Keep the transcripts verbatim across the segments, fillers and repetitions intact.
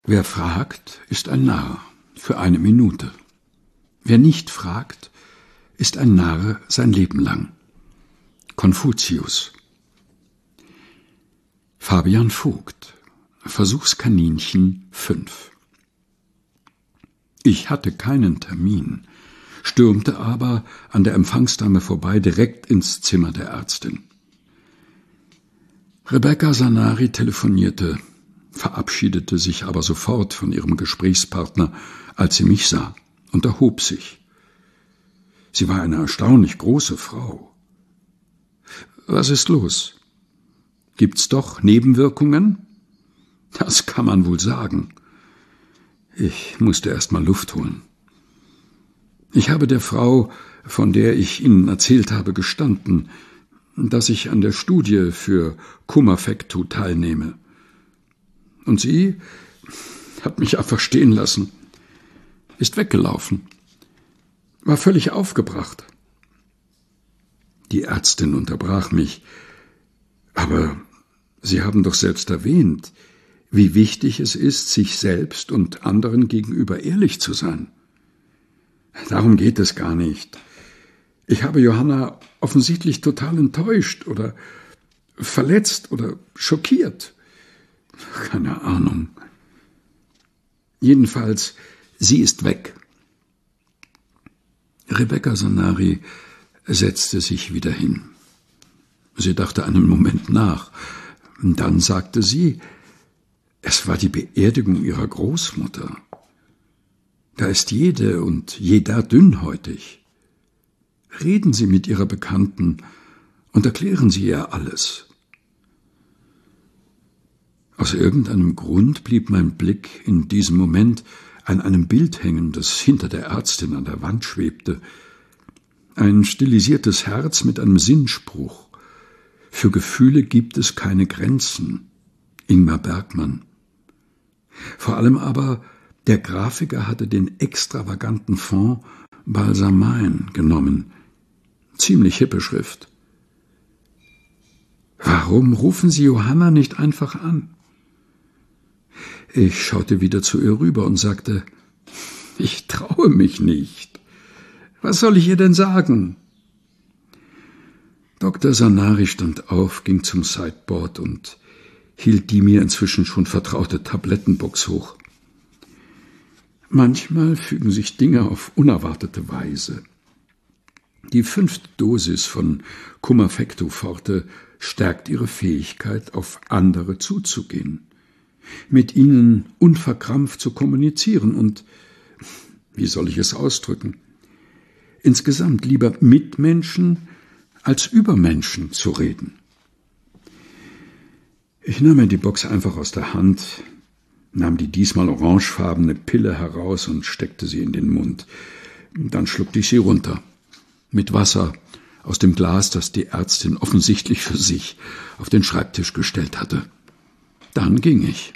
Wer fragt, ist ein Narr für eine Minute. Wer nicht fragt, ist ein Narr sein Leben lang. Konfuzius. Fabian Vogt, Versuchskaninchen fünf. Ich hatte keinen Termin, stürmte aber an der Empfangsdame vorbei direkt ins Zimmer der Ärztin. Rebecca Sanari telefonierte, verabschiedete sich aber sofort von ihrem Gesprächspartner, als sie mich sah, und erhob sich. Sie war eine erstaunlich große Frau. Was ist los? Gibt's doch Nebenwirkungen? Das kann man wohl sagen. Ich musste erst mal Luft holen. Ich habe der Frau, von der ich Ihnen erzählt habe, gestanden, dass ich an der Studie für Kumafektu teilnehme. Und sie hat mich einfach stehen lassen, ist weggelaufen, war völlig aufgebracht. Die Ärztin unterbrach mich. Aber Sie haben doch selbst erwähnt, wie wichtig es ist, sich selbst und anderen gegenüber ehrlich zu sein. Darum geht es gar nicht. Ich habe Johanna offensichtlich total enttäuscht oder verletzt oder schockiert. Keine Ahnung. Jedenfalls, sie ist weg. Rebecca Sanari setzte sich wieder hin. Sie dachte einen Moment nach. Dann sagte sie, es war die Beerdigung ihrer Großmutter. Da ist jede und jeder dünnhäutig. Reden Sie mit Ihrer Bekannten und erklären Sie ihr alles. Aus irgendeinem Grund blieb mein Blick in diesem Moment an einem Bild hängen, das hinter der Ärztin an der Wand schwebte. Ein stilisiertes Herz mit einem Sinnspruch. Für Gefühle gibt es keine Grenzen. Ingmar Bergman. Vor allem aber, der Grafiker hatte den extravaganten Fond Balsamain genommen. Ziemlich hippe Schrift. Warum rufen Sie Johanna nicht einfach an? Ich schaute wieder zu ihr rüber und sagte, ich traue mich nicht. Was soll ich ihr denn sagen? Doktor Sanari stand auf, ging zum Sideboard und hielt die mir inzwischen schon vertraute Tablettenbox hoch. Manchmal fügen sich Dinge auf unerwartete Weise. Die fünfte Dosis von Kumafektu Forte stärkt ihre Fähigkeit, auf andere zuzugehen, mit ihnen unverkrampft zu kommunizieren und, wie soll ich es ausdrücken, insgesamt lieber mit Menschen als über Menschen zu reden. Ich nahm mir die Box einfach aus der Hand, nahm die diesmal orangefarbene Pille heraus und steckte sie in den Mund. Dann schluckte ich sie runter. Mit Wasser aus dem Glas, das die Ärztin offensichtlich für sich auf den Schreibtisch gestellt hatte. Dann ging ich.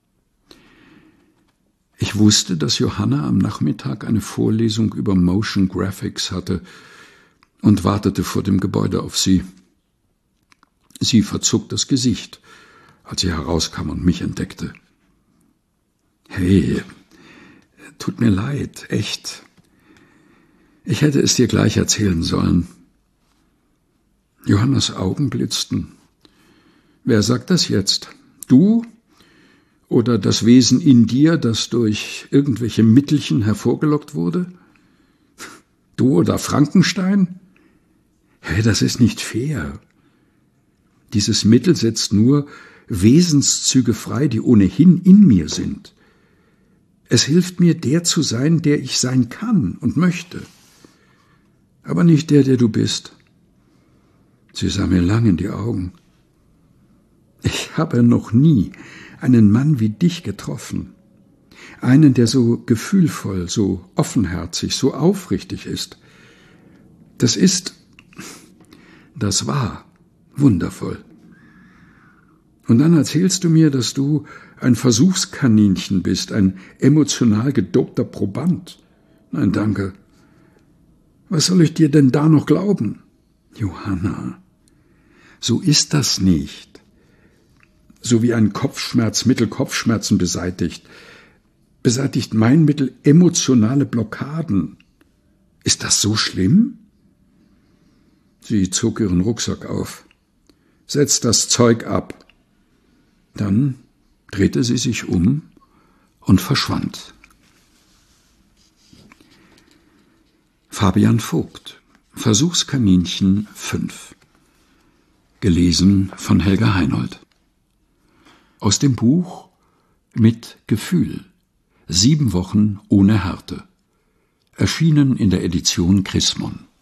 Ich wusste, dass Johanna am Nachmittag eine Vorlesung über Motion Graphics hatte und wartete vor dem Gebäude auf sie. Sie verzog das Gesicht, als sie herauskam und mich entdeckte. »Hey, tut mir leid, echt. Ich hätte es dir gleich erzählen sollen.« Johannas Augen blitzten. »Wer sagt das jetzt? Du? Oder das Wesen in dir, das durch irgendwelche Mittelchen hervorgelockt wurde? Du oder Frankenstein? Hey, das ist nicht fair. Dieses Mittel setzt nur Wesenszüge frei, die ohnehin in mir sind. Es hilft mir, der zu sein, der ich sein kann und möchte. Aber nicht der, der du bist.« Sie sah mir lang in die Augen. »Ich habe noch nie einen Mann wie dich getroffen. Einen, der so gefühlvoll, so offenherzig, so aufrichtig ist. Das ist, das war wundervoll. Und dann erzählst du mir, dass du ein Versuchskaninchen bist, ein emotional gedopter Proband. Nein, danke. Was soll ich dir denn da noch glauben? Johanna, so ist das nicht. So wie ein Kopfschmerz Mittel Kopfschmerzen beseitigt, beseitigt mein Mittel emotionale Blockaden. Ist das so schlimm? Sie zog ihren Rucksack auf. Setz das Zeug ab. Dann drehte sie sich um und verschwand. Fabian Vogt, Versuchskaninchen fünf. Gelesen von Helga Heinold. Aus dem Buch Mit Gefühl. Sieben Wochen ohne Härte. Erschienen in der Edition Chrismon.